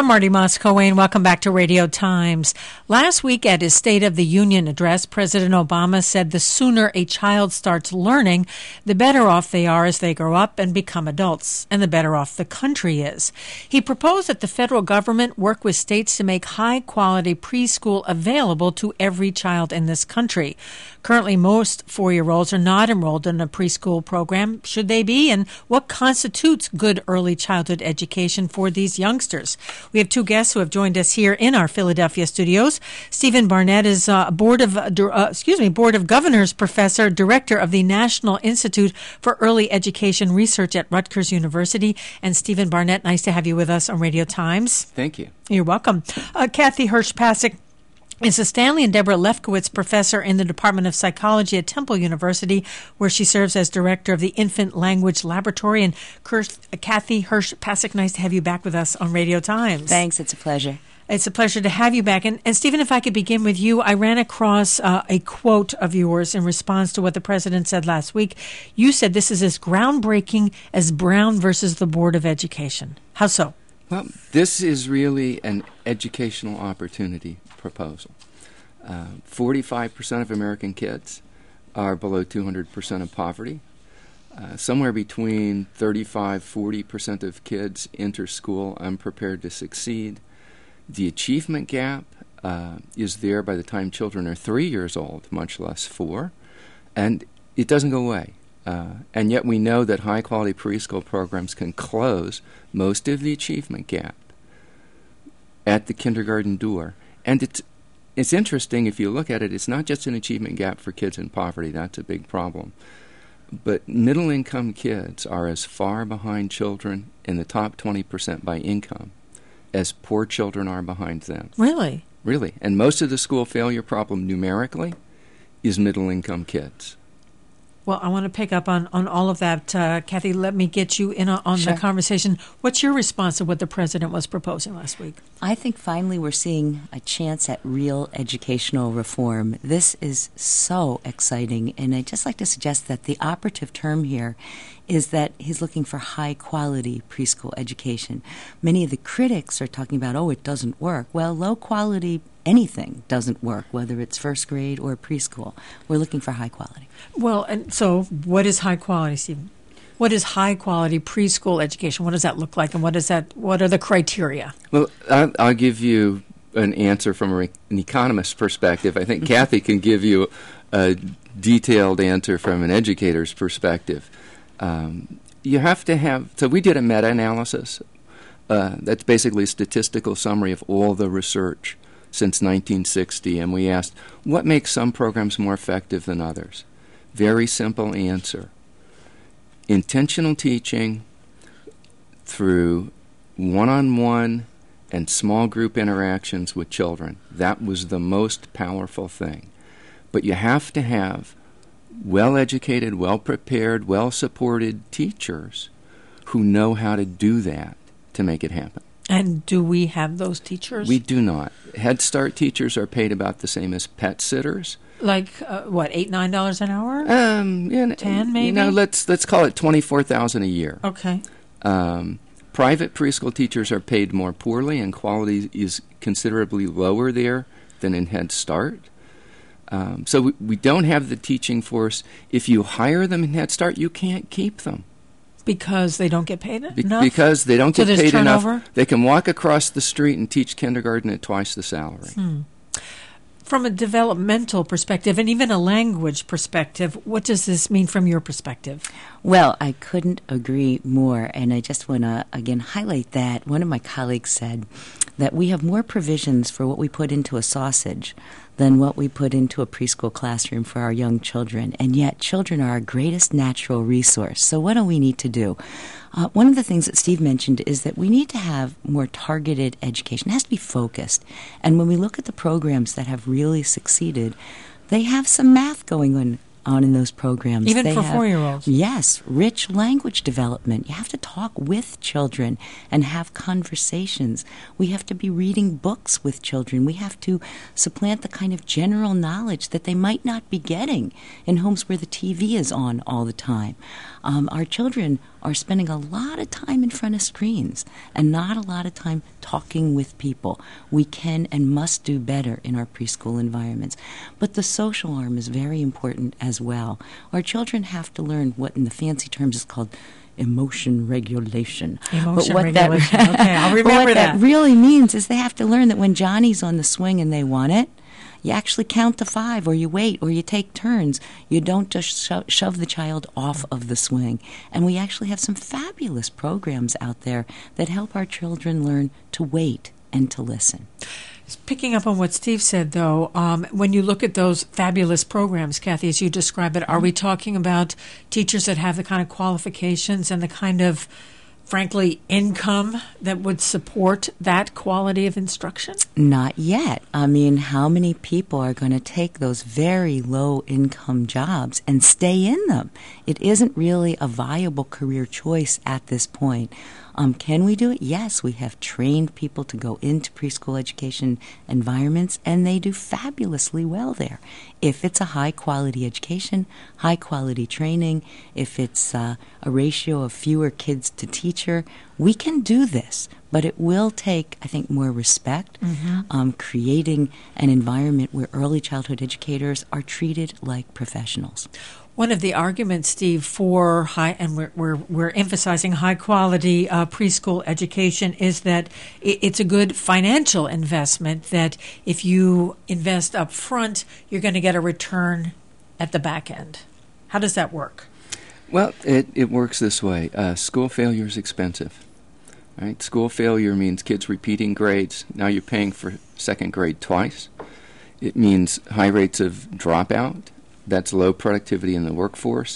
I'm Marty Moscoe-Wayne. Welcome back to Radio Times. Last week at his State of the Union address, President Obama said the sooner a child starts learning, the better off they are as they grow up and become adults, and the better off the country is. He proposed that the federal government work with states to make high-quality preschool available to every child in this country. Currently, most 4-year-olds are not enrolled in a preschool program. Should they be? And what constitutes good early childhood education for these youngsters? We have two guests who have joined us here in our Philadelphia studios. Stephen Barnett is Board of Governors Professor, Director of the National Institute for Early Education Research at Rutgers University. And Stephen Barnett, nice to have you with us on Radio Times. Thank you. You're welcome. Kathy Hirsch-Pasek is a Stanley and Deborah Lefkowitz Professor in the Department of Psychology at Temple University, where she serves as Director of the Infant Language Laboratory. And Kathy Hirsch-Pasek, nice to have you back with us on Radio Times. Thanks. It's a pleasure. It's a pleasure to have you back. And Stephen, if I could begin with you, I ran across a quote of yours in response to what the President said last week. You said this is as groundbreaking as Brown versus the Board of Education. How so? Well, this is really an educational opportunity proposal. 45% of American kids are below 200% of poverty. Somewhere between 35-40% of kids enter school unprepared to succeed. The achievement gap is there by the time children are 3 years old, much less 4, and it doesn't go away. And yet we know that high-quality preschool programs can close most of the achievement gap at the kindergarten door. And it's interesting, if you look at it, it's not just an achievement gap for kids in poverty. That's a big problem. But middle-income kids are as far behind children in the top 20% by income as poor children are behind them. Really? Really. And most of the school failure problem numerically is middle-income kids. Well, I want to pick up on all of that. Kathy, let me get you in on Sure. the conversation. What's your response to what the President was proposing last week? I think finally we're seeing a chance at real educational reform. This is so exciting, and I'd just like to suggest that the operative term here is that he's looking for high-quality preschool education. Many of the critics are talking about, it doesn't work. Well, low-quality anything doesn't work, whether it's first grade or preschool. We're looking for high quality. Well, and so what is high quality, Stephen? What is high quality preschool education? What does that look like, and what are the criteria? Well, I'll give you an answer from an economist's perspective. I think Kathy can give you a detailed answer from an educator's perspective. You have to have, so we did a meta-analysis. That's basically a statistical summary of all the research since 1960, and we asked, what makes some programs more effective than others? Very simple answer. Intentional teaching through one-on-one and small group interactions with children. That was the most powerful thing. But you have to have well-educated, well-prepared, well-supported teachers who know how to do that to make it happen. And do we have those teachers? We do not. Head Start teachers are paid about the same as pet sitters. Like, what, $8, $9 an hour? 10 maybe? Let's call it $24,000 a year. Okay. Private preschool teachers are paid more poorly, and quality is considerably lower there than in Head Start. So we don't have the teaching force. If you hire them in Head Start, you can't keep them. Because they don't get paid enough? Because they don't get paid turnover? enough. They can walk across the street and teach kindergarten at twice the salary. From a developmental perspective and even a language perspective, what does this mean from your perspective? Well, I couldn't agree more, and I just want to, again, highlight that. One of my colleagues said that we have more provisions for what we put into a sausage than what we put into a preschool classroom for our young children, and yet children are our greatest natural resource. So what do we need to do? One of the things that Steve mentioned is that we need to have more targeted education. It has to be focused. And when we look at the programs that have really succeeded, they have some math going on in those programs. Even they for have, 4-year-olds? Yes, rich language development. You have to talk with children and have conversations. We have to be reading books with children. We have to supplant the kind of general knowledge that they might not be getting in homes where the TV is on all the time. Our children are spending a lot of time in front of screens and not a lot of time talking with people. We can and must do better in our preschool environments. But the social arm is very important as well. Our children have to learn what in the fancy terms is called emotion regulation. Emotion regulation. Okay, I'll remember that really means is they have to learn that when Johnny's on the swing and they want it, you actually count to 5, or you wait, or you take turns. You don't just shove the child off of the swing. And we actually have some fabulous programs out there that help our children learn to wait and to listen. Picking up on what Steve said, though, when you look at those fabulous programs, Kathy, as you describe it, are we talking about teachers that have the kind of qualifications and the kind of, frankly, income that would support that quality of instruction? Not yet. I mean, how many people are going to take those very low-income jobs and stay in them? It isn't really a viable career choice at this point. Can we do it? Yes, we have trained people to go into preschool education environments, and they do fabulously well there. If it's a high-quality education, high-quality training, if it's a ratio of fewer kids to teacher, we can do this. But it will take, I think, more respect, creating an environment where early childhood educators are treated like professionals. One of the arguments, Steve, for high, and we're emphasizing high quality preschool education, is that it's a good financial investment. That if you invest up front, you're going to get a return at the back end. How does that work? Well, it works this way. School failure is expensive. Right? School failure means kids repeating grades. Now you're paying for second grade twice. It means high rates of dropout. That's low productivity in the workforce.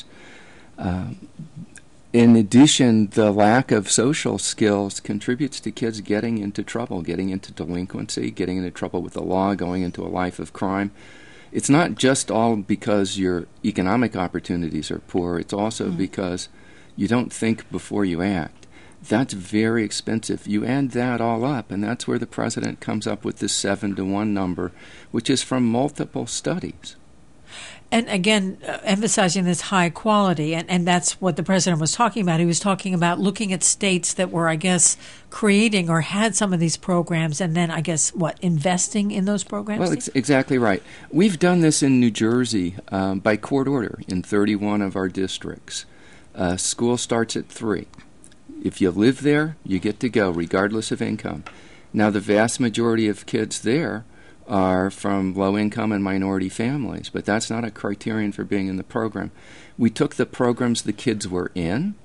In addition, the lack of social skills contributes to kids getting into trouble, getting into delinquency, getting into trouble with the law, going into a life of crime. It's not just all because your economic opportunities are poor. It's also because you don't think before you act. That's very expensive. You add that all up, and that's where the president comes up with this 7-to-1 number, which is from multiple studies. And again, emphasizing this high quality, and that's what the president was talking about. He was talking about looking at states that were, I guess, creating or had some of these programs, and then, I guess, investing in those programs? Well, exactly right. We've done this in New Jersey by court order in 31 of our districts. School starts at 3. If you live there, you get to go, regardless of income. Now, the vast majority of kids there are from low-income and minority families, but that's not a criterion for being in the program. We took the programs the kids were in.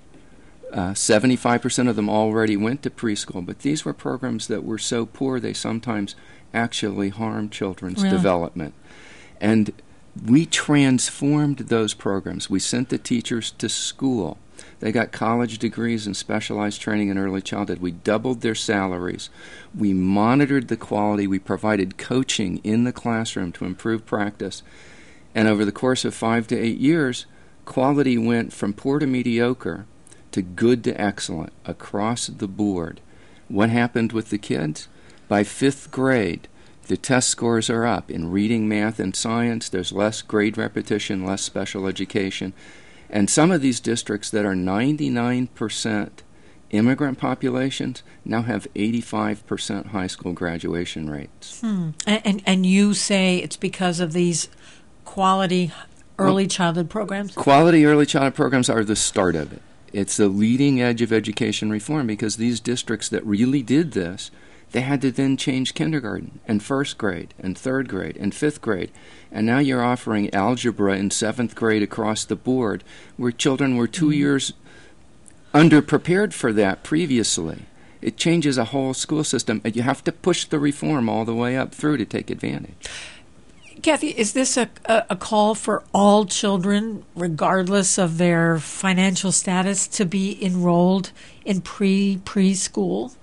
75% of them already went to preschool, but these were programs that were so poor they sometimes actually harmed children's development. And we transformed those programs. We sent the teachers to school. They got college degrees and specialized training in early childhood. We doubled their salaries. We monitored the quality. We provided coaching in the classroom to improve practice. And over the course of 5 to 8 years, quality went from poor to mediocre to good to excellent across the board. What happened with the kids? By 5th grade, the test scores are up. In reading, math, and science, there's less grade repetition, less special education. And some of these districts that are 99% immigrant populations now have 85% high school graduation rates. And you say it's because of these quality early childhood programs? Quality early childhood programs are the start of it. It's the leading edge of education reform because these districts that really did this, they had to then change kindergarten and 1st grade and 3rd grade and 5th grade. And now you're offering algebra in 7th grade across the board where children were 2 years underprepared for that previously. It changes a whole school system. And you have to push the reform all the way up through to take advantage. Kathy, is this a call for all children, regardless of their financial status, to be enrolled in preschool?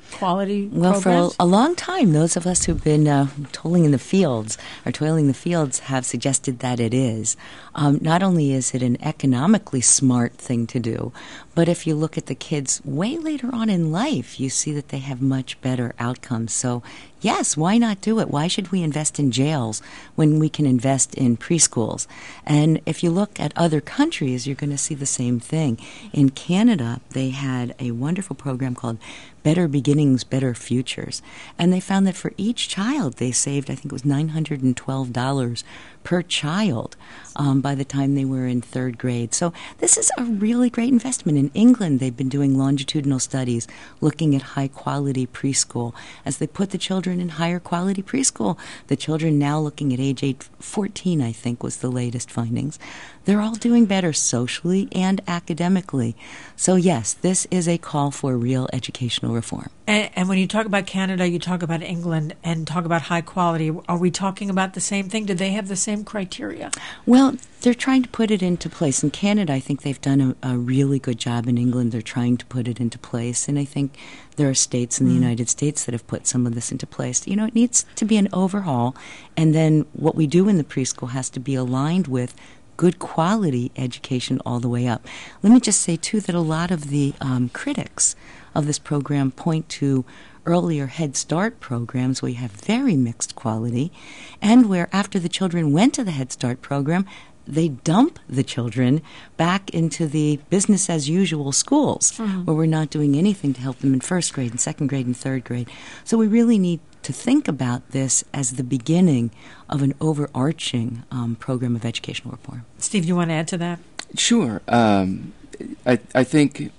quality Well, programs? for a long time, those of us who've been toiling in the fields have suggested that it is. Not only is it an economically smart thing to do, but if you look at the kids way later on in life, you see that they have much better outcomes. So, yes, why not do it? Why should we invest in jails when we can invest in preschools? And if you look at other countries, you're going to see the same thing. In Canada, they had a wonderful program called Better Beginnings, Better Futures. And they found that for each child, they saved, I think it was $912 per child by the time they were in third grade. So this is a really great investment. In England, they've been doing longitudinal studies looking at high-quality preschool. As they put the children in higher quality preschool, the children now looking at age 14, I think, was the latest findings. They're all doing better socially and academically. So yes, this is a call for real educational reform. And when you talk about Canada, you talk about England and talk about high quality. Are we talking about the same thing? Do they have the same criteria? Well, they're trying to put it into place. In Canada, I think they've done a really good job. In England, they're trying to put it into place. And I think there are states in the United States that have put some of this into place. You know, it needs to be an overhaul. And then what we do in the preschool has to be aligned with good quality education all the way up. Let me just say, too, that a lot of the critics of this program point to earlier Head Start programs where you have very mixed quality, and where after the children went to the Head Start program, they dump the children back into the business-as-usual schools where we're not doing anything to help them in first grade and second grade and third grade. So we really need to think about this as the beginning of an overarching program of educational reform. Steve, do you want to add to that? Sure. I think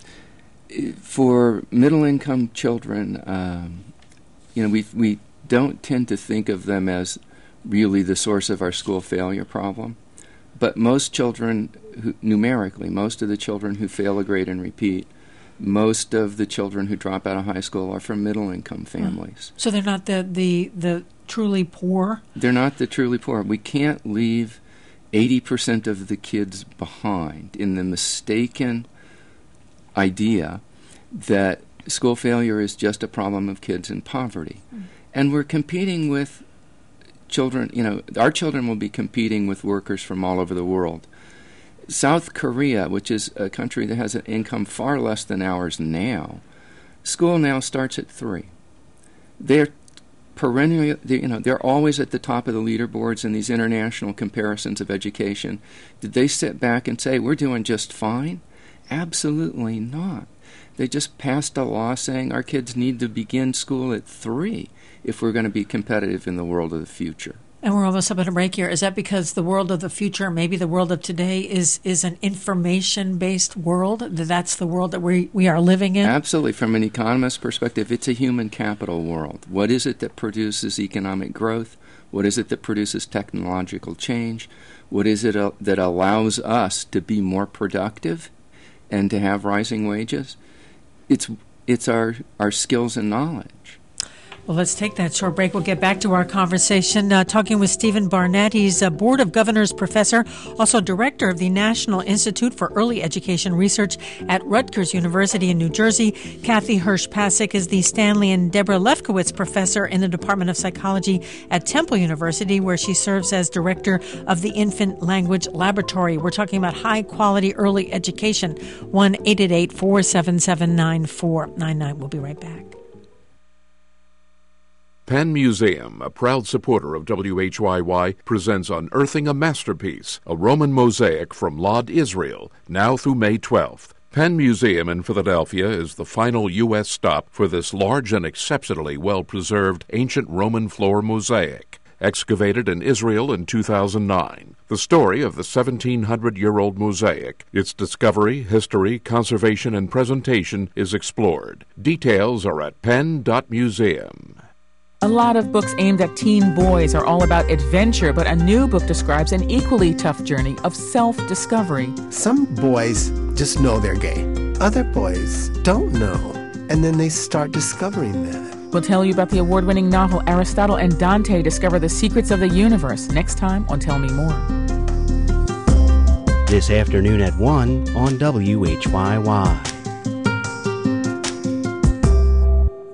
for middle-income children, we don't tend to think of them as really the source of our school failure problem. But most children, numerically, most of the children who fail a grade and repeat, most of the children who drop out of high school are from middle-income families. So they're not the truly poor? They're not the truly poor. We can't leave 80% of the kids behind in the mistaken idea that school failure is just a problem of kids in poverty. And we're competing with children, our children will be competing with workers from all over the world. South Korea, which is a country that has an income far less than ours now, school now starts at 3. They're perennially, they're always at the top of the leaderboards in these international comparisons of education. Did they sit back and say, we're doing just fine? Absolutely not. They just passed a law saying our kids need to begin school at 3 if we're going to be competitive in the world of the future. And we're almost up on a break here. Is that because the world of the future, maybe the world of today, is an information-based world? That's the world that we are living in? Absolutely. From an economist's perspective, it's a human capital world. What is it that produces economic growth? What is it that produces technological change? What is it that allows us to be more productive and to have rising wages? It's our skills and knowledge. Well, let's take that short break. We'll get back to our conversation, talking with Stephen Barnett. He's a Board of Governors professor, also director of the National Institute for Early Education Research at Rutgers University in New Jersey. Kathy Hirsch-Pasek is the Stanley and Deborah Lefkowitz Professor in the Department of Psychology at Temple University, where she serves as director of the Infant Language Laboratory. We're talking about high-quality early education. 1-888-477-9499. We'll be right back. Penn Museum, a proud supporter of WHYY, presents Unearthing a Masterpiece, a Roman mosaic from Lod, Israel, now through May 12th. Penn Museum in Philadelphia is the final U.S. stop for this large and exceptionally well-preserved ancient Roman floor mosaic. Excavated in Israel in 2009, the story of the 1,700-year-old mosaic, its discovery, history, conservation, and presentation is explored. Details are at penn.museum. A lot of books aimed at teen boys are all about adventure, but a new book describes an equally tough journey of self-discovery. Some boys just know they're gay. Other boys don't know, and then they start discovering that. We'll tell you about the award-winning novel Aristotle and Dante Discover the Secrets of the Universe next time on Tell Me More. This afternoon at 1 on WHYY.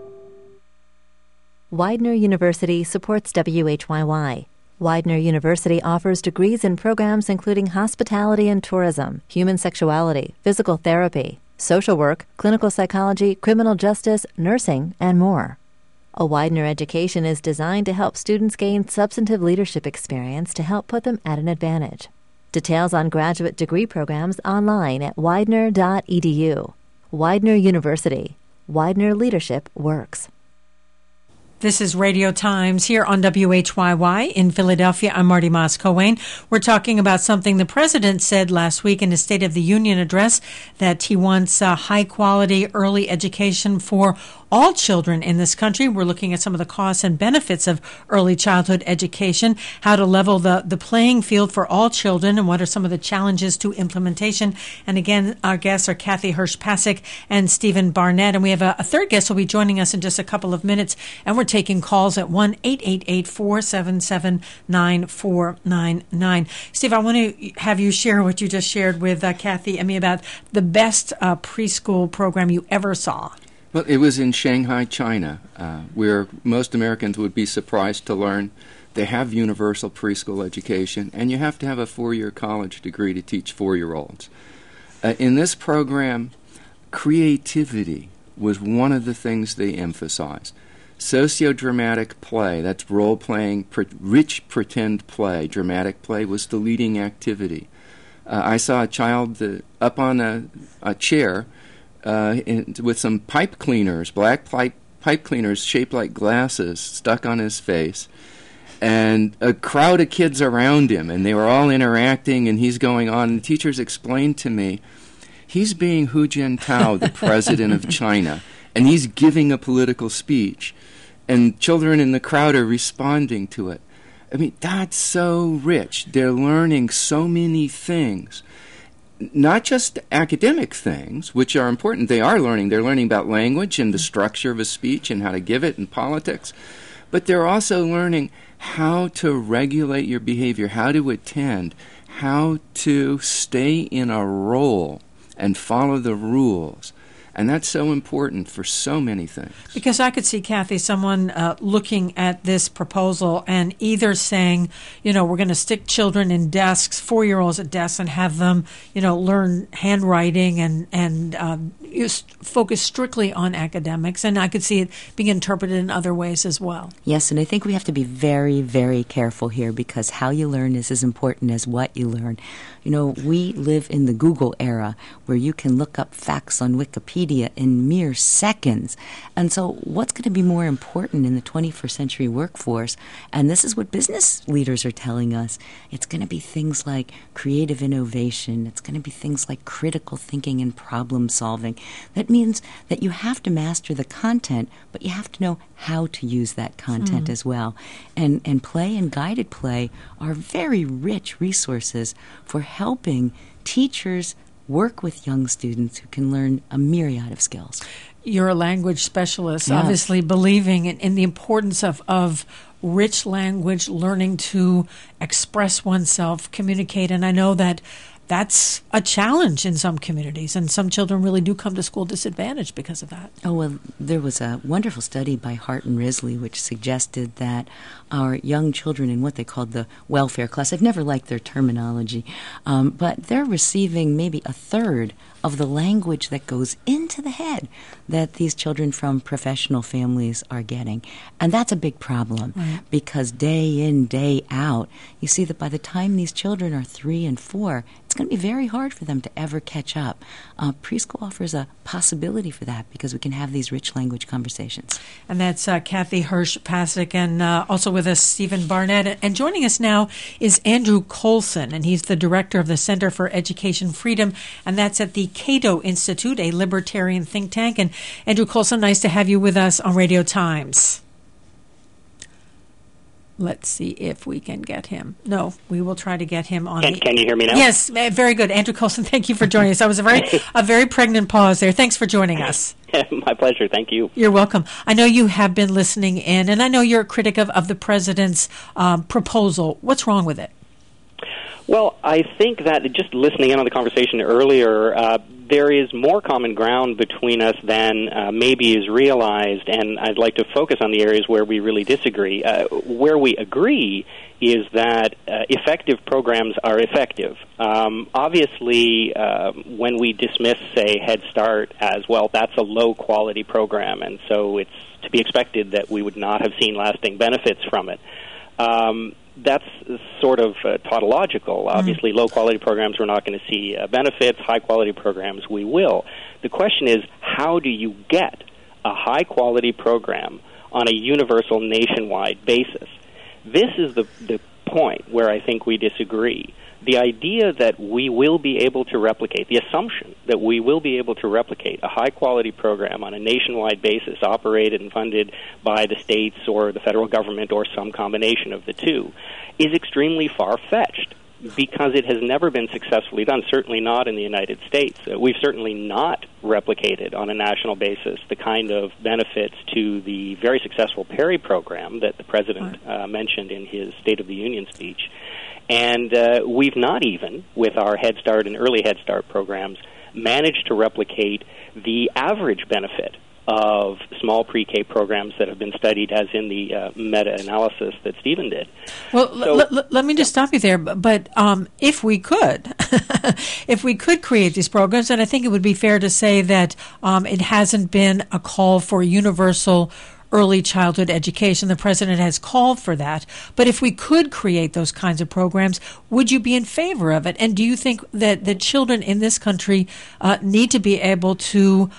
Widener University supports WHYY. Widener University offers degrees and programs including hospitality and tourism, human sexuality, physical therapy, social work, clinical psychology, criminal justice, nursing, and more. A Widener education is designed to help students gain substantive leadership experience to help put them at an advantage. Details on graduate degree programs online at widener.edu. Widener University. Widener Leadership Works. This is Radio Times here on WHYY in Philadelphia. I'm Marty Moss-Coane. We're talking about something the president said last week in his State of the Union address, that he wants high-quality early education for all children in this country. We're looking at some of the costs and benefits of early childhood education, how to level the playing field for all children, and what are some of the challenges to implementation. And again, our guests are Kathy Hirsch-Pasek and Stephen Barnett. And we have a third guest who will be joining us in just a couple of minutes. And we're taking calls at 1-888-477-9499. Steve, I want to have you share what you just shared with Kathy and me about the best preschool program you ever saw. Well, it was in Shanghai, China, where most Americans would be surprised to learn they have universal preschool education, and you have to have a 4-year college degree to teach 4-year-olds. In this program, creativity was one of the things they emphasized. Sociodramatic play, that's role-playing, rich pretend play, dramatic play, was the leading activity. I saw a child up on a chair with some pipe cleaners, black pipe cleaners shaped like glasses stuck on his face, and a crowd of kids around him, and they were all interacting, and he's going on. And the teachers explained to me, he's being Hu Jintao, the president of China, and he's giving a political speech, and children in the crowd are responding to it. I mean, that's so rich. They're learning so many things. Not just academic things, which are important. They are learning. They're learning about language and the structure of a speech and how to give it and politics. But they're also learning how to regulate your behavior, how to attend, how to stay in a role and follow the rules. And that's so important for so many things. Because I could see, Kathy, someone looking at this proposal and either saying, we're going to stick children in desks, 4-year-olds at desks, and have them, learn handwriting and focus strictly on academics. And I could see it being interpreted in other ways as well. Yes, and I think we have to be very, very careful here, because how you learn is as important as what you learn. We live in the Google era where you can look up facts on Wikipedia in mere seconds. And so what's going to be more important in the 21st century workforce? And this is what business leaders are telling us. It's going to be things like creative innovation. It's going to be things like critical thinking and problem solving. That means that you have to master the content, but you have to know how to use that content as well. And play and guided play are very rich resources for helping teachers work with young students who can learn a myriad of skills. You're a language specialist, Yes. obviously believing in the importance of rich language, learning to express oneself, communicate. And I know that that's a challenge in some communities, and some children really do come to school disadvantaged because of that. Oh, well, there was a wonderful study by Hart and Risley which suggested that our young children in what they called the welfare class, I've never liked their terminology, but they're receiving maybe a third of the language that goes into the head that these children from professional families are getting. And that's a big problem, because day in, day out, you see that by the time these children are 3 and 4, it's going to be very hard for them to ever catch up. Preschool offers a possibility for that, because we can have these rich language conversations. And that's Kathy Hirsch-Pasek, and also with us, Stephen Barnett. And joining us now is Andrew Coulson, and he's the director of the Center for Education Freedom, and that's at the Cato Institute, a libertarian think tank. And Andrew Coulson, nice to have you with us on Radio Times. Let's see if we can get him. No, we will try to get him on. Can you hear me now? Yes, very good. Andrew Coulson, thank you for joining us. That was a very pregnant pause there. Thanks for joining us. My pleasure. Thank you. You're welcome. I know you have been listening in, and I know you're a critic of the president's proposal. What's wrong with it? Well, I think that just listening in on the conversation earlier, there is more common ground between us than maybe is realized, and I'd like to focus on the areas where we really disagree. Where we agree is that effective programs are effective. Obviously, when we dismiss, say, Head Start as, well, that's a low-quality program, and so it's to be expected that we would not have seen lasting benefits from it. That's sort of tautological. Obviously, low-quality programs we're not going to see benefits. High-quality programs we will. The question is, how do you get a high-quality program on a universal nationwide basis? This is the point where I think we disagree. The idea that we will be able to replicate, the assumption that we will be able to replicate a high-quality program on a nationwide basis operated and funded by the states or the federal government or some combination of the two, is extremely far-fetched because it has never been successfully done, certainly not in the United States. We've certainly not replicated on a national basis the kind of benefits to the very successful Perry program that the President mentioned in his State of the Union speech. And we've not even, with our Head Start and early Head Start programs, managed to replicate the average benefit of small pre-K programs that have been studied, as in the meta-analysis that Stephen did. Well, let me just stop you there. But if we could, if we could create these programs, and I think it would be fair to say that it hasn't been a call for universal early childhood education. The President has called for that. But if we could create those kinds of programs, would you be in favor of it? And do you think that the children in this country need to be able to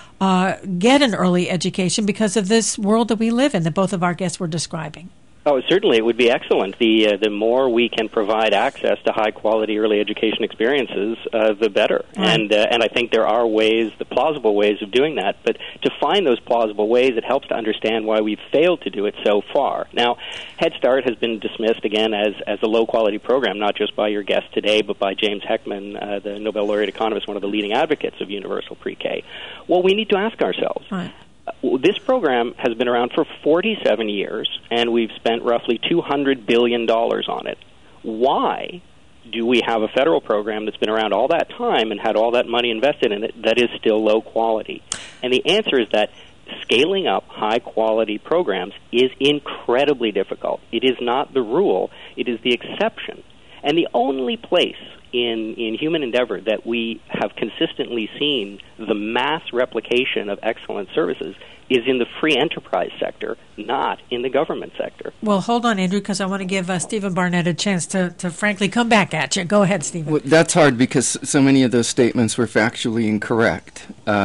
get an early education because of this world that we live in that both of our guests were describing? Oh, certainly, it would be excellent. The more we can provide access to high-quality early education experiences, the better. And I think there are ways, the plausible ways of doing that. But to find those plausible ways, it helps to understand why we've failed to do it so far. Now, Head Start has been dismissed, again, as a low-quality program, not just by your guest today, but by James Heckman, the Nobel laureate economist, one of the leading advocates of universal pre-K. Well, we need to ask ourselves, this program has been around for 47 years, and we've spent roughly $200 billion on it. Why do we have a federal program that's been around all that time and had all that money invested in it that is still low quality? And the answer is that scaling up high-quality programs is incredibly difficult. It is not the rule. It is the exception. And the only place in human endeavor that we have consistently seen the mass replication of excellent services is in the free enterprise sector, not in the government sector. Well, hold on, Andrew, because I want to give Stephen Barnett a chance to frankly come back at you. Go ahead, Stephen. Well, that's hard because so many of those statements were factually incorrect.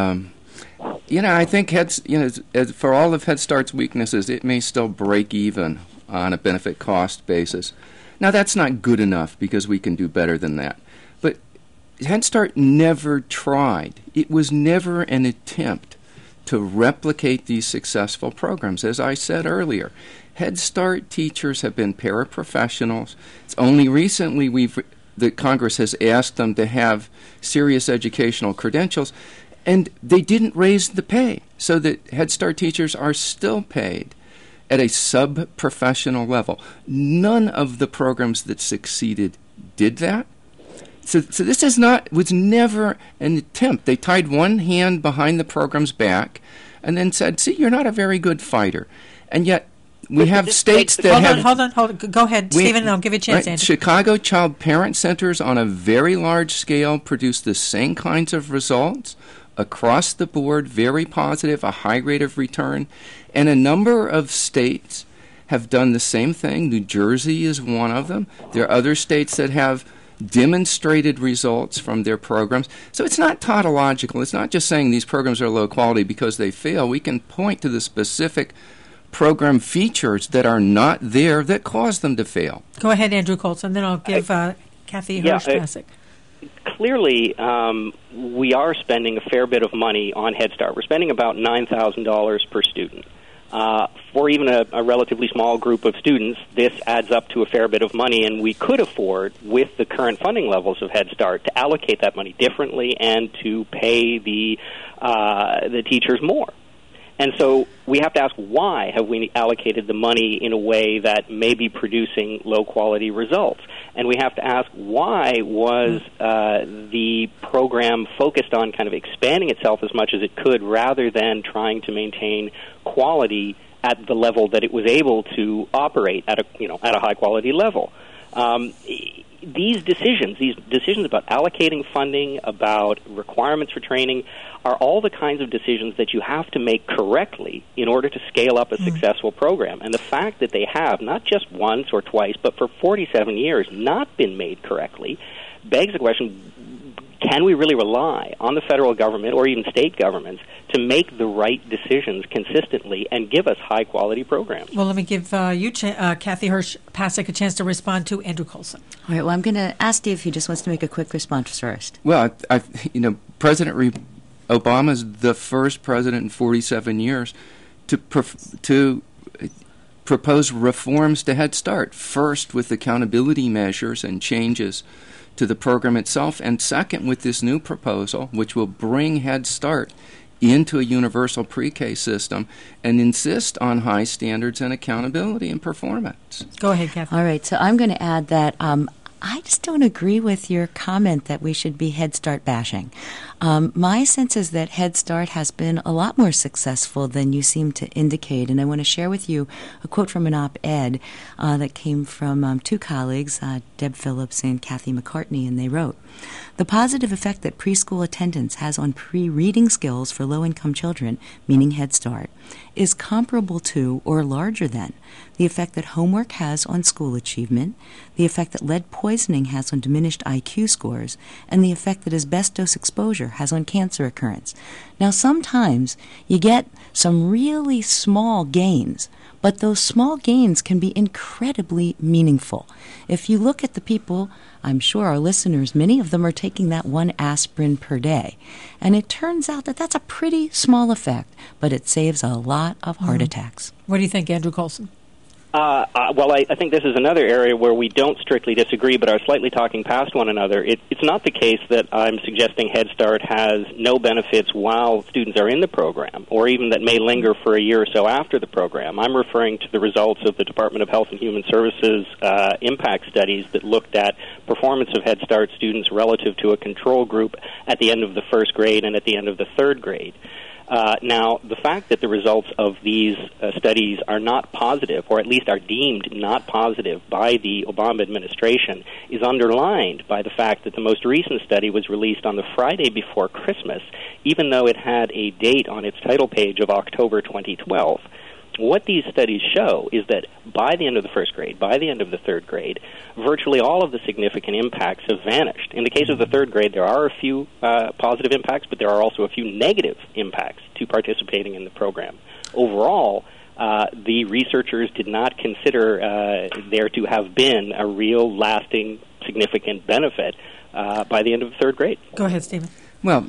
I think for all of Head Start's weaknesses, it may still break even on a benefit-cost basis. Now, that's not good enough because we can do better than that. But Head Start never tried. It was never an attempt to replicate these successful programs. As I said earlier, Head Start teachers have been paraprofessionals. It's only recently that Congress has asked them to have serious educational credentials, and they didn't raise the pay so that Head Start teachers are still paid at a sub-professional level. None of the programs that succeeded did that. So this was never an attempt. They tied one hand behind the program's back and then said, see, you're not a very good fighter. And yet we have states that have... Hold on. Go ahead, Stephen, and I'll give you a chance, Andrew. Chicago Child Parent Centers on a very large scale produce the same kinds of results across the board, very positive, a high rate of return. And a number of states have done the same thing. New Jersey is one of them. There are other states that have demonstrated results from their programs. So it's not tautological. It's not just saying these programs are low quality because they fail. We can point to the specific program features that are not there that cause them to fail. Go ahead, Andrew Colson, then I'll give Kathy Hirsch-Pasek. Clearly, we are spending a fair bit of money on Head Start. We're spending about $9,000 per student. For even a relatively small group of students, this adds up to a fair bit of money, and we could afford, with the current funding levels of Head Start, to allocate that money differently and to pay the teachers more. And so we have to ask, why have we allocated the money in a way that may be producing low-quality results? And we have to ask, why was the program focused on kind of expanding itself as much as it could rather than trying to maintain quality at the level that it was able to operate at a high-quality level? These decisions about allocating funding, about requirements for training, are all the kinds of decisions that you have to make correctly in order to scale up a successful program. And the fact that they have, not just once or twice, but for 47 years, not been made correctly, begs the question, can we really rely on the federal government or even state governments to make the right decisions consistently and give us high-quality programs? Well, let me give you, Kathy Hirsch-Pasek, a chance to respond to Andrew Coulson. All right, well, I'm going to ask Steve if he just wants to make a quick response first. Well, President Obama is the first president in 47 years to propose reforms to Head Start, first with accountability measures and changes to the program itself, and second with this new proposal, which will bring Head Start into a universal pre-K system and insist on high standards and accountability and performance. Go ahead, Kathy. All right, so I'm going to add that I just don't agree with your comment that we should be Head Start bashing. My sense is that Head Start has been a lot more successful than you seem to indicate, and I want to share with you a quote from an op-ed that came from two colleagues, Deb Phillips and Kathy McCartney, and they wrote, "The positive effect that preschool attendance has on pre-reading skills for low-income children, meaning Head Start, is comparable to or larger than the effect that homework has on school achievement, the effect that lead poisoning has on diminished IQ scores, and the effect that asbestos exposure has on cancer occurrence." Now, sometimes you get some really small gains, but those small gains can be incredibly meaningful. If you look at the people, I'm sure our listeners, many of them are taking that one aspirin per day. And it turns out that that's a pretty small effect, but it saves a lot of heart attacks. What do you think, Andrew Coulson? Well, I think this is another area where we don't strictly disagree, but are slightly talking past one another. It's not the case that I'm suggesting Head Start has no benefits while students are in the program, or even that may linger for a year or so after the program. I'm referring to the results of the Department of Health and Human Services impact studies that looked at performance of Head Start students relative to a control group at the end of the first grade and at the end of the third grade. Now, the fact that the results of these studies are not positive, or at least are deemed not positive by the Obama administration, is underlined by the fact that the most recent study was released on the Friday before Christmas, even though it had a date on its title page of October 2012. What these studies show is that by the end of the first grade, by the end of the third grade, virtually all of the significant impacts have vanished. In the case of the third grade, there are a few positive impacts, but there are also a few negative impacts to participating in the program. Overall, the researchers did not consider there to have been a real, lasting, significant benefit by the end of the third grade. Go ahead, Stephen. Well,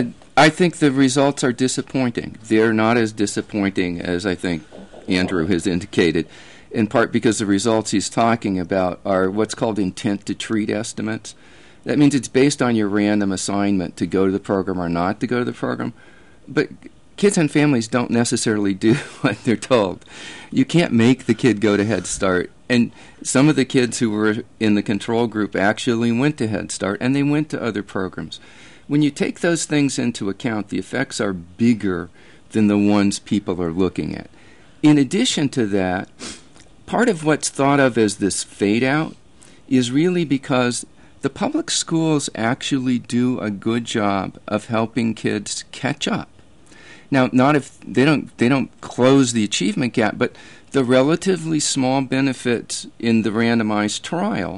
I think the results are disappointing. They're not as disappointing as I think Andrew has indicated, in part because the results he's talking about are what's called intent-to-treat estimates. That means it's based on your random assignment to go to the program or not to go to the program. But kids and families don't necessarily do what they're told. You can't make the kid go to Head Start. And some of the kids who were in the control group actually went to Head Start, and they went to other programs. When you take those things into account, the effects are bigger than the ones people are looking at. In addition to that, part of what's thought of as this fade-out is really because the public schools actually do a good job of helping kids catch up. Now, not if they don't close the achievement gap, but the relatively small benefits in the randomized trial,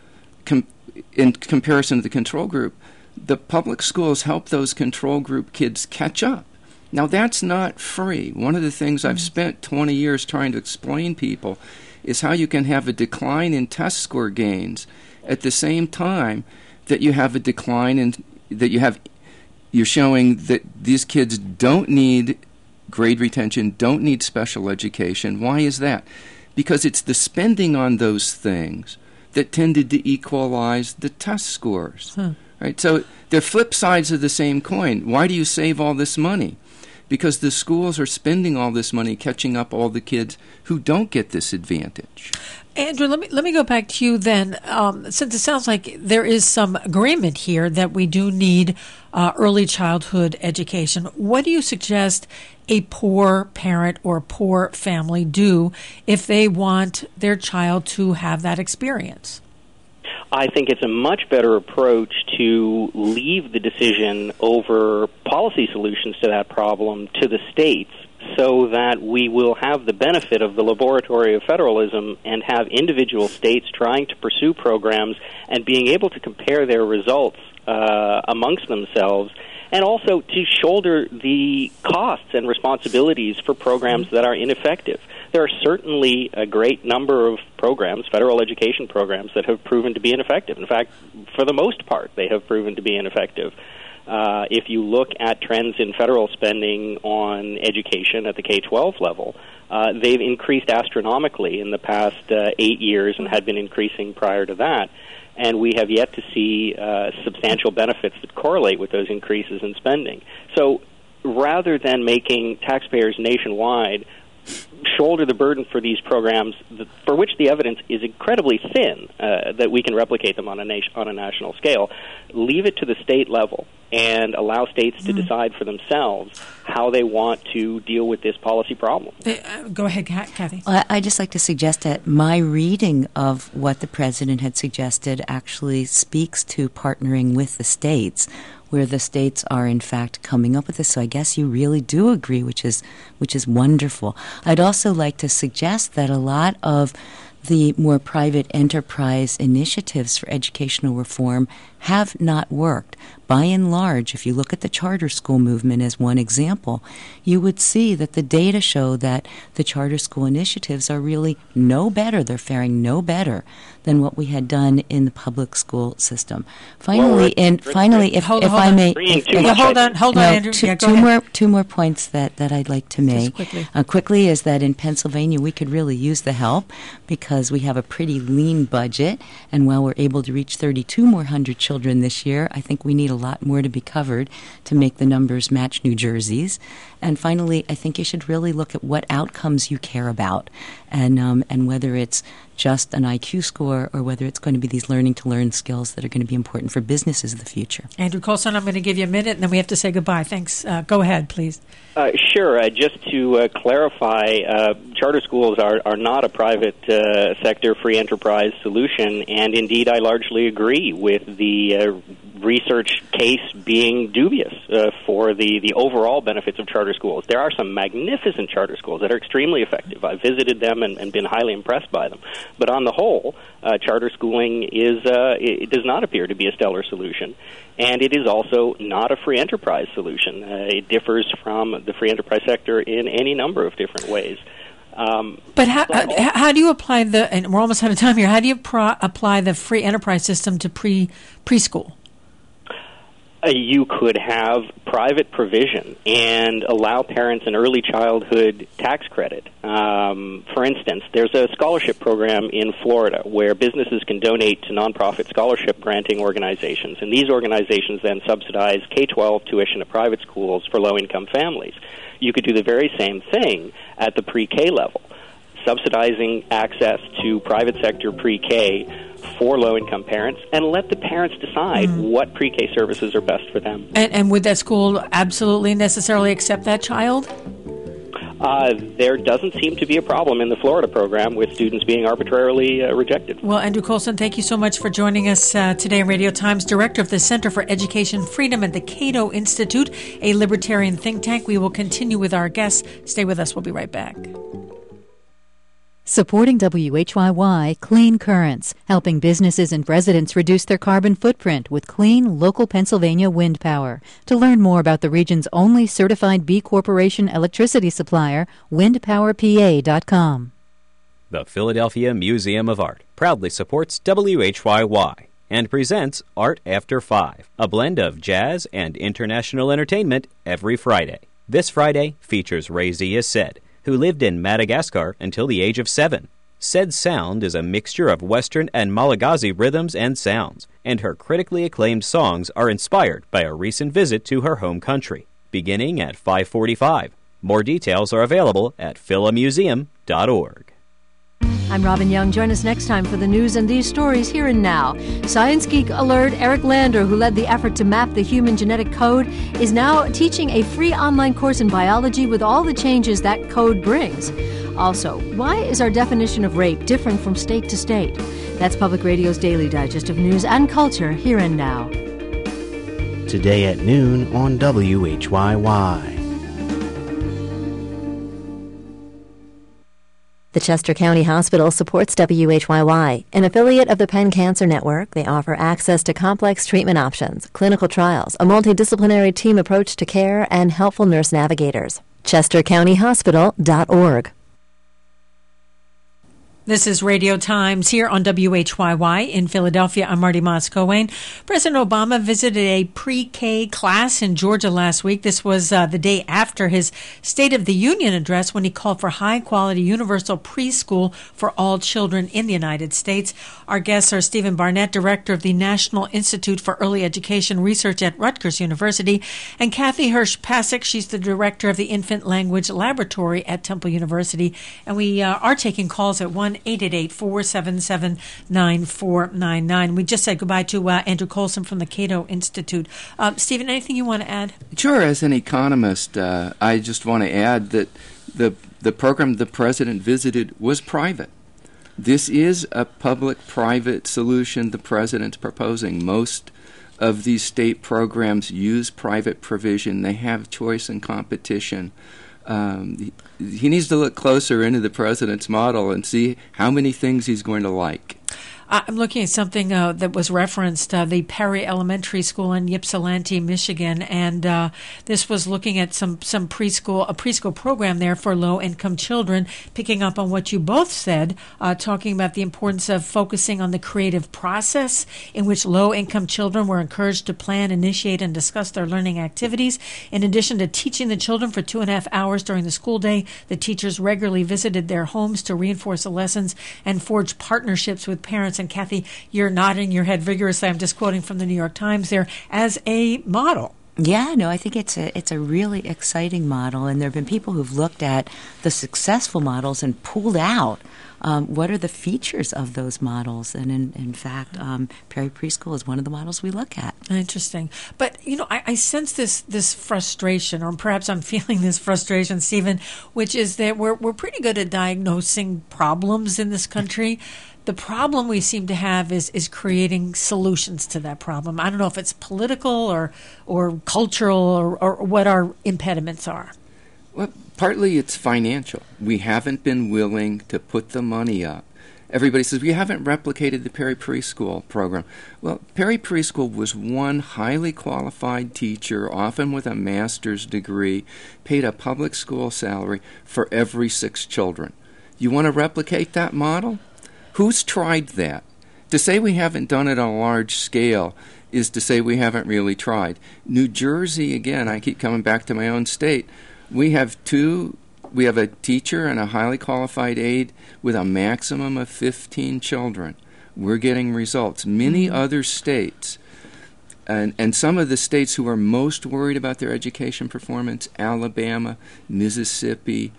in comparison to the control group, the public schools help those control group kids catch up. Now, that's not free. One of the things I've spent 20 years trying to explain people is how you can have a decline in test score gains at the same time that you have a decline in you're showing that these kids don't need grade retention, don't need special education. Why is that? Because it's the spending on those things that tended to equalize the test scores. Right? So they're flip sides of the same coin. Why do you save all this money? because the schools are spending all this money catching up all the kids who don't get this advantage. Andrew, let me go back to you then. Since it sounds like there is some agreement here that we do need early childhood education, what do you suggest a poor parent or poor family do if they want their child to have that experience? I think it's a much better approach to leave the decision over policy solutions to that problem to the states, so that we will have the benefit of the laboratory of federalism and have individual states trying to pursue programs and being able to compare their results amongst themselves, and also to shoulder the costs and responsibilities for programs that are ineffective. There are certainly a great number of programs, federal education programs, that have proven to be ineffective. In fact, for the most part, they have proven to be ineffective. If you look at trends in federal spending on education at the K-12 level, they've increased astronomically in the past 8 years and had been increasing prior to that. And we have yet to see substantial benefits that correlate with those increases in spending. So rather than making taxpayers nationwide shoulder the burden for these programs for which the evidence is incredibly thin that we can replicate them on a national scale, leave it to the state level and allow states to decide for themselves how they want to deal with this policy problem. Go ahead, Kathy. I'd just like to suggest that my reading of what the president had suggested actually speaks to partnering with the states, where the states are in fact coming up with this. So I guess you really do agree, which is wonderful. I'd also like to suggest that a lot of the more private enterprise initiatives for educational reform have not worked. By and large, if you look at the charter school movement as one example, you would see that the data show that the charter school initiatives are really no better. They're faring no better than what we had done in the public school system. Finally, hold on, Andrew. Two more points that I'd like to make. Quickly is that in Pennsylvania we could really use the help because we have a pretty lean budget, and while we're able to reach 3,200 children this year, I think we need a lot more to be covered to make the numbers match New Jersey's. And finally, I think you should really look at what outcomes you care about, and whether it's just an IQ score or whether it's going to be these learning-to-learn skills that are going to be important for businesses of the future. Andrew Coulson, I'm going to give you a minute, and then we have to say goodbye. Thanks. Go ahead, please. Sure. Just to clarify, charter schools are not a private sector free enterprise solution, and indeed I largely agree with the research case being dubious for the overall benefits of charter schools. There are some magnificent charter schools that are extremely effective. I've visited them and been highly impressed by them. But on the whole, charter schooling it does not appear to be a stellar solution, and it is also not a free enterprise solution. It differs from the free enterprise sector in any number of different ways. But how do you apply and we're almost out of time here, how do you apply the free enterprise system to preschool? You could have private provision and allow parents an early childhood tax credit. For instance, there's a scholarship program in Florida where businesses can donate to nonprofit scholarship granting organizations, and these organizations then subsidize K-12 tuition at private schools for low-income families. You could do the very same thing at the pre-K level, subsidizing access to private sector pre-K for low-income parents, and let the parents decide what pre-K services are best for them. And would that school absolutely necessarily accept that child? There doesn't seem to be a problem in the Florida program with students being arbitrarily rejected. Well, Andrew Coulson, thank you so much for joining us today on Radio Times, Director of the Center for Education Freedom at the Cato Institute, a libertarian think tank. We will continue with our guests. Stay with us. We'll be right back. Supporting WHYY, Clean Currents, helping businesses and residents reduce their carbon footprint with clean, local Pennsylvania wind power. To learn more about the region's only certified B Corporation electricity supplier, windpowerpa.com. The Philadelphia Museum of Art proudly supports WHYY and presents Art After 5, a blend of jazz and international entertainment every Friday. This Friday features Razia Said, who lived in Madagascar until the age of 7. Said's sound is a mixture of Western and Malagasy rhythms and sounds, and her critically acclaimed songs are inspired by a recent visit to her home country. beginning at 5:45. More details are available at philamuseum.org. I'm Robin Young. Join us next time for the news and these stories here and now. Science Geek alert, Eric Lander, who led the effort to map the human genetic code, is now teaching a free online course in biology with all the changes that code brings. Also, why is our definition of rape different from state to state? That's Public Radio's Daily Digest of News and Culture here and now. Today at noon on WHYY. The Chester County Hospital supports WHYY, an affiliate of the Penn Cancer Network. They offer access to complex treatment options, clinical trials, a multidisciplinary team approach to care, and helpful nurse navigators. ChesterCountyHospital.org. This is Radio Times here on WHYY in Philadelphia. I'm Marty Moscowain. President Obama visited a pre-K class in Georgia last week. This was the day after his State of the Union address when he called for high-quality universal preschool for all children in the United States. Our guests are Stephen Barnett, Director of the National Institute for Early Education Research at Rutgers University, and Kathy Hirsch-Pasek. She's the Director of the Infant Language Laboratory at Temple University. And we are taking calls at 1-888-477-9499. We just said goodbye to Andrew Colson from the Cato Institute. Stephen, anything you want to add? Sure. As an economist, I just want to add that the program the president visited was private. This is a public-private solution the president's proposing. Most of these state programs use private provision. They have choice and competition. He needs to look closer into the president's model and see how many things he's going to like. I'm looking at something that was referenced, the Perry Elementary School in Ypsilanti, Michigan, and this was looking at a preschool program there for low-income children, picking up on what you both said, talking about the importance of focusing on the creative process in which low-income children were encouraged to plan, initiate, and discuss their learning activities. In addition to teaching the children for 2.5 hours during the school day, the teachers regularly visited their homes to reinforce the lessons and forge partnerships with parents. And Kathy, you're nodding your head vigorously. I'm just quoting from the New York Times there as a model. Yeah, no, I think it's a really exciting model, and there have been people who've looked at the successful models and pulled out what are the features of those models. And in fact, Perry Preschool is one of the models we look at. Interesting. But, I sense this frustration, or perhaps I'm feeling this frustration, Stephen, which is that we're pretty good at diagnosing problems in this country. The problem we seem to have is creating solutions to that problem. I don't know if it's political or cultural or what our impediments are. Well, partly it's financial. We haven't been willing to put the money up. Everybody says, we haven't replicated the Perry Preschool program. Well, Perry Preschool was one highly qualified teacher, often with a master's degree, paid a public school salary for every 6 children. You want to replicate that model? Who's tried that? To say we haven't done it on a large scale is to say we haven't really tried. New Jersey, again, I keep coming back to my own state. We have a teacher and a highly qualified aide with a maximum of 15 children. We're getting results. Many other states, and some of the states who are most worried about their education performance, Alabama, Mississippi,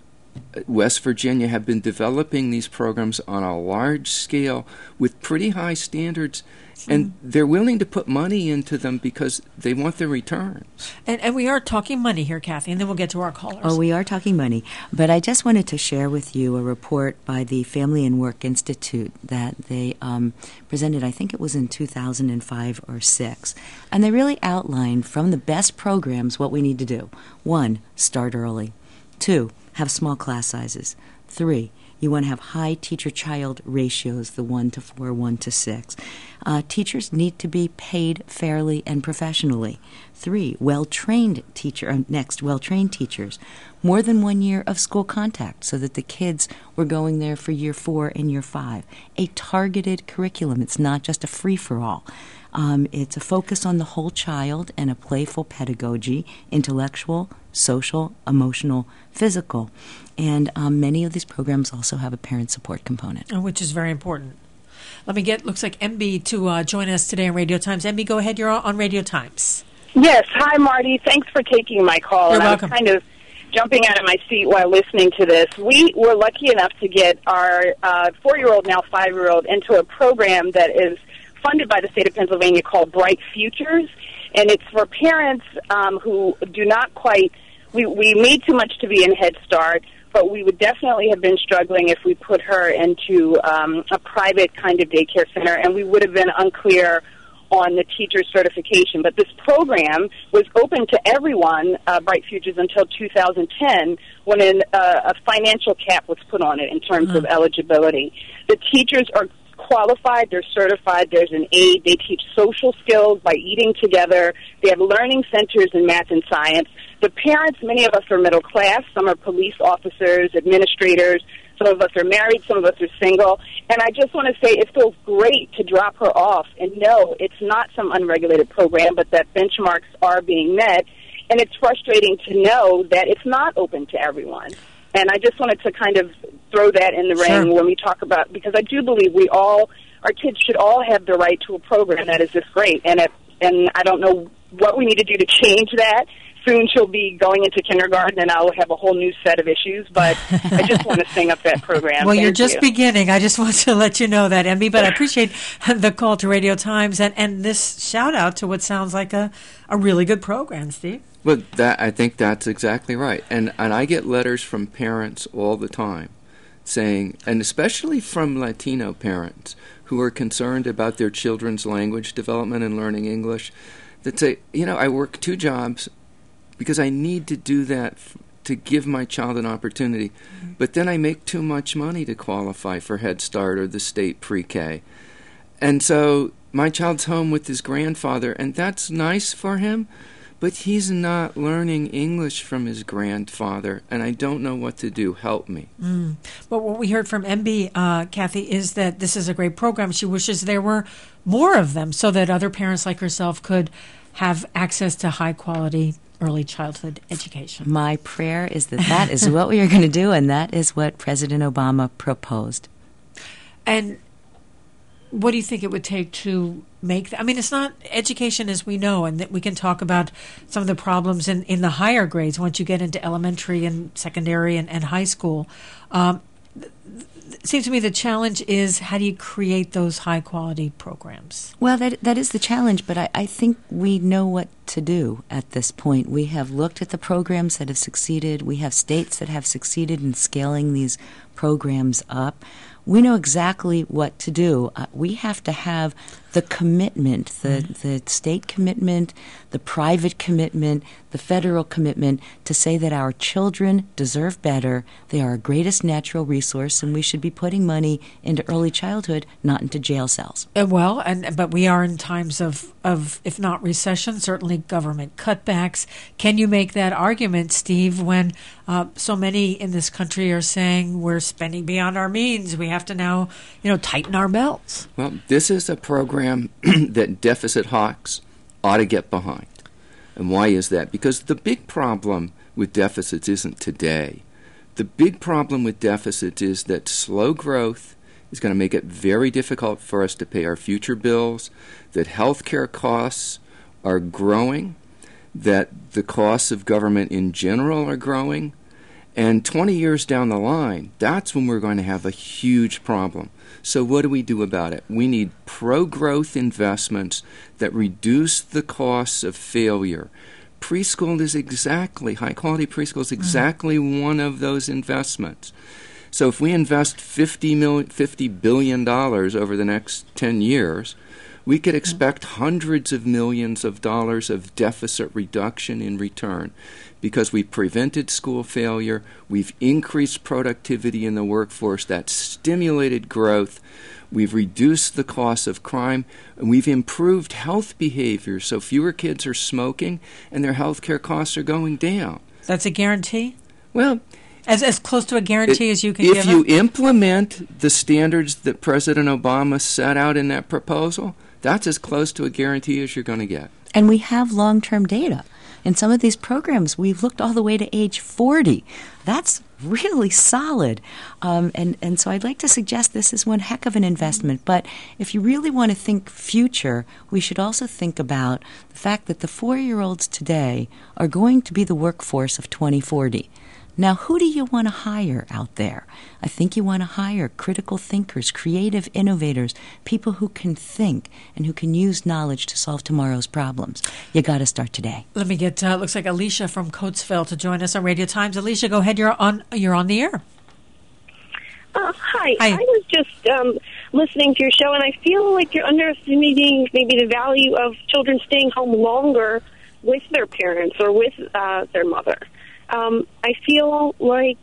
West Virginia, have been developing these programs on a large scale with pretty high standards, and they're willing to put money into them because they want the returns. And we are talking money here, Kathy, and then we'll get to our callers. Oh, we are talking money. But I just wanted to share with you a report by the Family and Work Institute that they presented, I think it was in 2005 or 6. And they really outlined from the best programs what we need to do. 1, start early. 2, have small class sizes. 3, you want to have high teacher-child ratios, the 1-4, 1-6. Teachers need to be paid fairly and professionally. 3, well-trained teachers. More than 1 year of school contact so that the kids were going there for year 4 and year 5. A targeted curriculum. It's not just a free-for-all. It's a focus on the whole child and a playful pedagogy, intellectual, social, emotional, physical. And many of these programs also have a parent support component. Which is very important. Let me looks like MB to join us today on Radio Times. MB, go ahead. You're on Radio Times. Yes. Hi, Marty. Thanks for taking my call. You're and welcome. I was kind of jumping out of my seat while listening to this. We were lucky enough to get our 4-year-old, now 5-year-old, into a program that is funded by the state of Pennsylvania called Bright Futures, and it's for parents who do not quite. We made too much to be in Head Start, but we would definitely have been struggling if we put her into a private kind of daycare center, and we would have been unclear on the teacher certification. But this program was open to everyone, Bright Futures, until 2010, when a financial cap was put on it in terms of eligibility. The teachers are qualified, they're certified, there's an aid, they teach social skills by eating together, they have learning centers in math and science. The parents, many of us are middle class, some are police officers, administrators, some of us are married, some of us are single, and I just want to say it feels great to drop her off and know it's not some unregulated program, but that benchmarks are being met, and it's frustrating to know that it's not open to everyone. And I just wanted to kind of throw that in the ring when we talk about, because I do believe our kids should all have the right to a program that is this great, and I don't know what we need to do to change that. Soon she'll be going into kindergarten, and I'll have a whole new set of issues, but I just want to sing up that program. Well, Thank you're just you. beginning. I just want to let you know that, MB, but I appreciate the call to Radio Times and this shout-out to what sounds like a really good program, Steve. Well, I think that's exactly right. And I get letters from parents all the time saying, and especially from Latino parents who are concerned about their children's language development and learning English, that say, I work 2 jobs because I need to do that to give my child an opportunity. But then I make too much money to qualify for Head Start or the state pre-K. And so my child's home with his grandfather, and that's nice for him, but he's not learning English from his grandfather, and I don't know what to do. Help me. Well, what we heard from MB, Kathy, is that this is a great program. She wishes there were more of them so that other parents like herself could have access to high-quality early childhood education. My prayer is that is what we are going to do, and that is what President Obama proposed. And what do you think it would take to make that? I mean, it's not education as we know, and that we can talk about some of the problems in the higher grades once you get into elementary and secondary and high school. It seems to me the challenge is how do you create those high-quality programs? Well, that is the challenge, but I think we know what to do at this point. We have looked at the programs that have succeeded. We have states that have succeeded in scaling these programs up. We know exactly what to do. We have to have the commitment, the state commitment, the private commitment, the federal commitment to say that our children deserve better. They are our greatest natural resource, and we should be putting money into early childhood, not into jail cells. But we are in times of if not recession, certainly government cutbacks. Can you make that argument, Steve, when so many in this country are saying we're spending beyond our means? We have to now, tighten our belts. Well, this is a program that deficit hawks ought to get behind. And why is that? Because the big problem with deficits isn't today. The big problem with deficits is that slow growth is going to make it very difficult for us to pay our future bills, that healthcare costs are growing, that the costs of government in general are growing, and 20 years down the line, that's when we're going to have a huge problem. So what do we do about it? We need pro-growth investments that reduce the costs of failure. Preschool is high-quality preschool is exactly one of those investments. So if we invest $50 billion over the next 10 years, we could expect hundreds of millions of dollars of deficit reduction in return because we've prevented school failure, we've increased productivity in the workforce, that's stimulated growth, we've reduced the cost of crime, and we've improved health behavior so fewer kids are smoking and their health care costs are going down. That's a guarantee? Well, as close to a guarantee as you can give If you implement the standards that President Obama set out in that proposal, that's as close to a guarantee as you're going to get. And we have long-term data In some of these programs, we've looked all the way to age 40. That's really solid. And so I'd like to suggest this is one heck of an investment. But if you really want to think future, we should also think about the fact that the 4-year-olds today are going to be the workforce of 2040. Now, who do you want to hire out there? I think you want to hire critical thinkers, creative innovators, people who can think and who can use knowledge to solve tomorrow's problems. You got to start today. Let me get, looks like Alicia from Coatesville to join us on Radio Times. Alicia, go ahead. You're on the air. Hi. I was just listening to your show, and I feel like you're underestimating maybe the value of children staying home longer with their parents or with their mother. I feel like,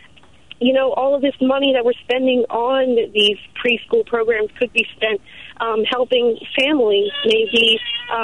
all of this money that we're spending on these preschool programs could be spent helping families, maybe,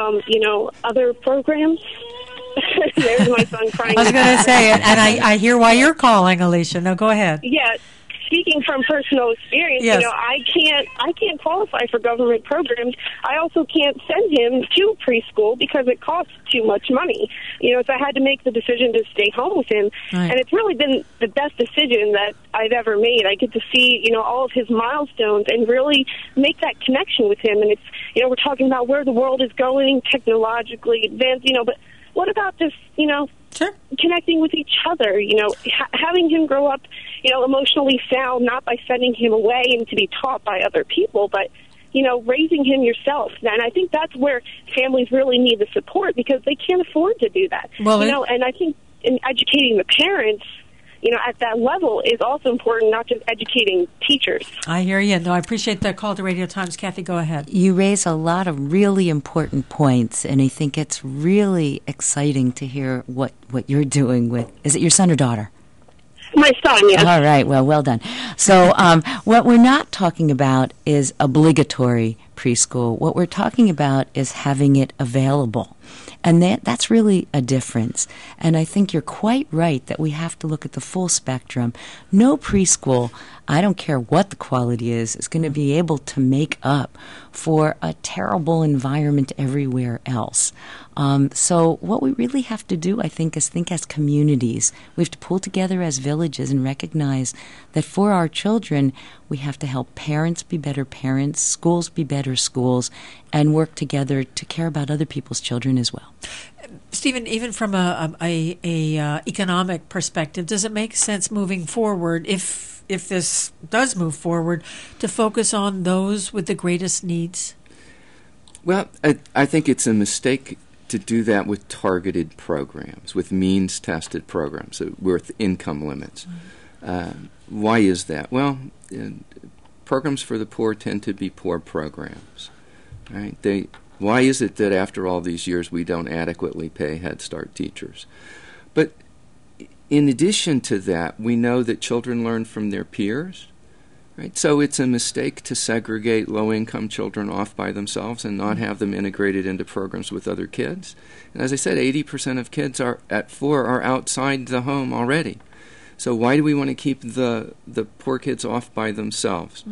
other programs. There's my son crying. I was going to say, and I hear why you're calling, Alicia. No, go ahead. Yeah. Speaking from personal experience, yes. I can't qualify for government programs. I also can't send him to preschool because it costs too much money. So I had to make the decision to stay home with him, right. And it's really been the best decision that I've ever made. I get to see, all of his milestones and really make that connection with him. And it's, we're talking about where the world is going, technologically advanced, but what about just, Sure. connecting with each other, having him grow up, emotionally sound, not by sending him away and to be taught by other people, but, raising him yourself. And I think that's where families really need the support because they can't afford to do that. Well, and I think in educating the parents, at that level is also important, not just educating teachers. I hear you. No, I appreciate the call to Radio Times. Kathy, go ahead. You raise a lot of really important points, and I think it's really exciting to hear what you're doing with, is it your son or daughter? My son, yes. All right, well done. So what we're not talking about is obligatory preschool. What we're talking about is having it available. And that's really a difference. And I think you're quite right that we have to look at the full spectrum. No preschool, I don't care what the quality is going to be able to make up for a terrible environment everywhere else. So what we really have to do, I think, is think as communities. We have to pull together as villages and recognize that for our children, we have to help parents be better parents, schools be better schools, and work together to care about other people's children as well. Stephen, even from a economic perspective, does it make sense moving forward, if this does move forward, to focus on those with the greatest needs? Well, I think it's a mistake to do that with targeted programs, with means-tested programs with income limits. Why is that? Well, programs for the poor tend to be poor programs, right? Why is it that after all these years we don't adequately pay Head Start teachers? But in addition to that, we know that children learn from their peers, right? So it's a mistake to segregate low-income children off by themselves and not have them integrated into programs with other kids. And as I said, 80% of kids at 4 are outside the home already. So why do we want to keep the poor kids off by themselves?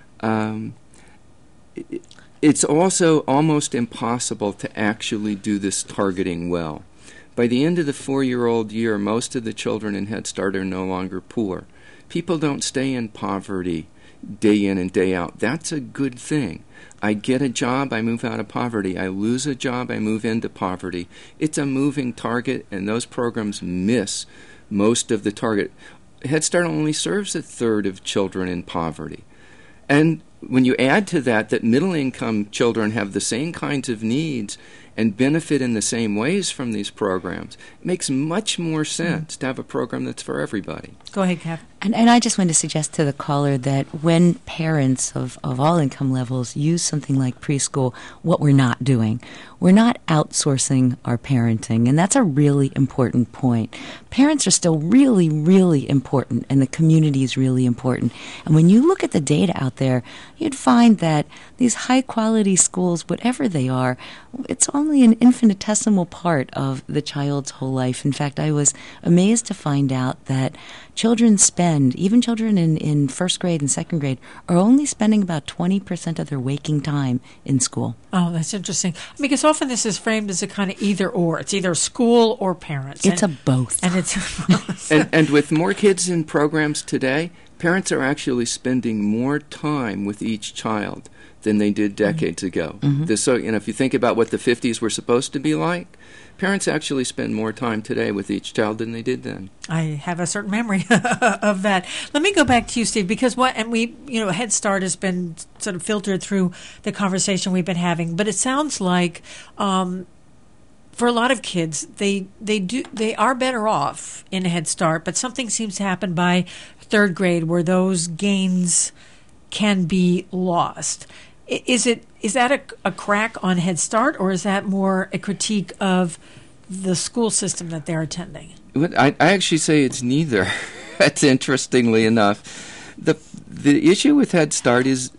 It's also almost impossible to actually do this targeting well. By the end of the 4-year-old year, most of the children in Head Start are no longer poor. People don't stay in poverty day in and day out. That's a good thing. I get a job, I move out of poverty. I lose a job, I move into poverty. It's a moving target, and those programs miss most of the target. Head Start only serves a third of children in poverty. And when you add to that middle-income children have the same kinds of needs and benefit in the same ways from these programs, it makes much more sense to have a program that's for everybody. Go ahead, Kath. And I just want to suggest to the caller that when parents of all income levels use something like preschool, what we're not doing, we're not outsourcing our parenting, and that's a really important point. Parents are still really, really important, and the community is really important. And when you look at the data out there, you'd find that these high-quality schools, whatever they are, it's only an infinitesimal part of the child's whole life. In fact, I was amazed to find out that even children in first grade and second grade, are only spending about 20% of their waking time in school. Oh, that's interesting. Because often this is framed as a kind of either or. It's either school or parents. It's a both. And it's and with more kids in programs today, parents are actually spending more time with each child than they did decades ago. So, if you think about what the 50s were supposed to be like, parents actually spend more time today with each child than they did then. I have a certain memory of that. Let me go back to you, Steve, because Head Start has been sort of filtered through the conversation we've been having, but it sounds like for a lot of kids, they are better off in Head Start, but something seems to happen by third grade where those gains can be lost. Is that a crack on Head Start, or is that more a critique of the school system that they're attending? I actually say it's neither. That's interestingly enough. The issue with Head Start is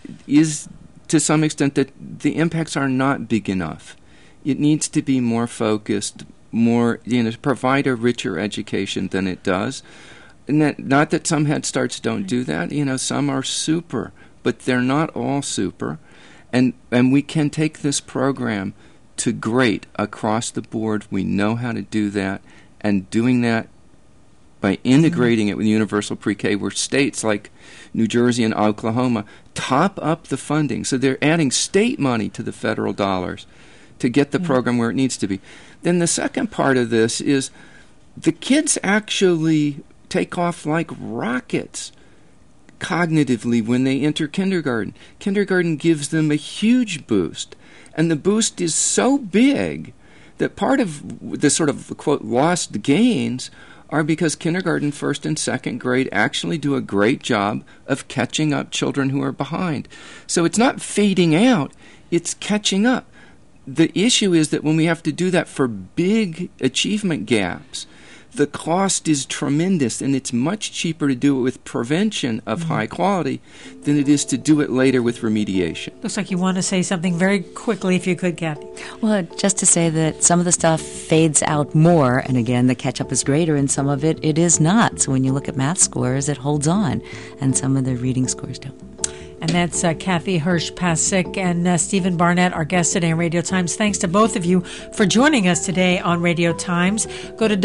to some extent that the impacts are not big enough. It needs to be more focused, provide a richer education than it does. And not that some Head Starts don't do that. Some are super, but they're not all super. And we can take this program to great across the board. We know how to do that. And doing that by integrating it with universal pre-K, where states like New Jersey and Oklahoma top up the funding. So they're adding state money to the federal dollars to get the program where it needs to be. Then the second part of this is the kids actually take off like rockets cognitively when they enter kindergarten. Kindergarten gives them a huge boost, and the boost is so big that part of the sort of, quote, lost gains are because kindergarten, first and second grade actually do a great job of catching up children who are behind. So it's not fading out, it's catching up. The issue is that when we have to do that for big achievement gaps, the cost is tremendous, and it's much cheaper to do it with prevention of high quality than it is to do it later with remediation. Looks like you want to say something very quickly, if you could, Kathy. Well, just to say that some of the stuff fades out more, and again, the catch-up is greater, and some of it is not. So when you look at math scores, it holds on, and some of the reading scores don't. And that's Kathy Hirsch-Pasek and Stephen Barnett, our guests today on Radio Times. Thanks to both of you for joining us today on Radio Times. Go to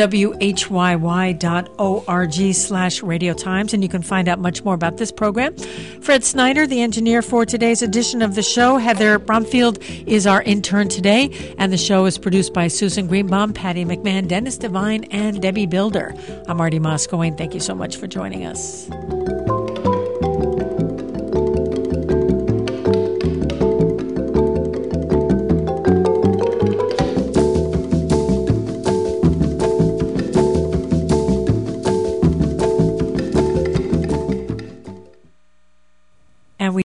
whyy.org/Radio Times, and you can find out much more about this program. Fred Snyder, the engineer for today's edition of the show. Heather Bromfield is our intern today, and the show is produced by Susan Greenbaum, Patty McMahon, Dennis Devine, and Debbie Builder. I'm Marty Moscow. Thank you so much for joining us.